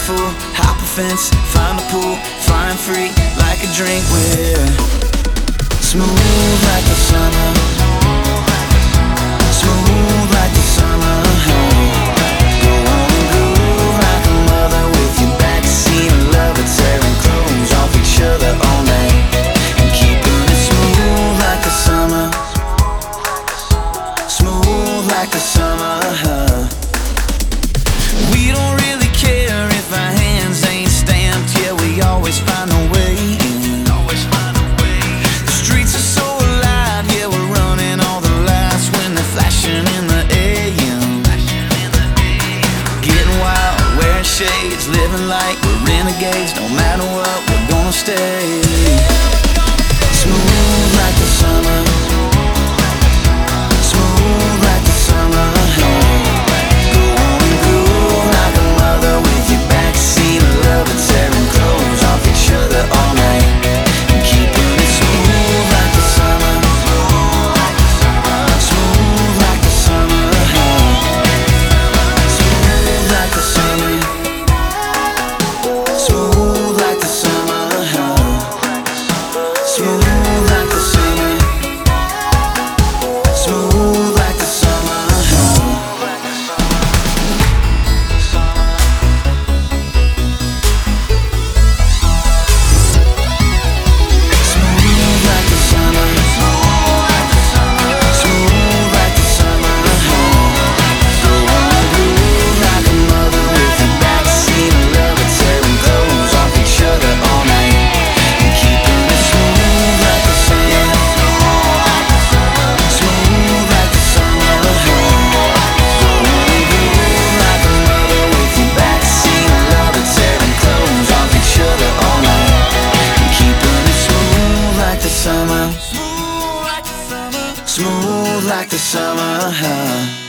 fool, hop a fence, find a pool, flying free like a drink. We're smooth like the summer, smooth like the summer. Go on and groove like a mother with your backseat of love, tearing clothes off each other all night and keeping it smooth like the summer, smooth like the summer. We don't really care if our hands ain't stamped, yeah, we always find a way in. The streets are so alive, yeah, we're running all the lights when they're flashing in the AM. Getting wild, wearing shades, living like we're renegades. No matter what, we're gonna stay smooth like the summer, smooth like the summer. Go on and groove like a mother with your backseat of love, tearing clothes off each other all night and keeping it smooth like the summer, smooth like the summer, smooth like the summer, smooth like the summer, smooth like the summer, smooth like the summer. Smooth like the summer, smooth like the summer.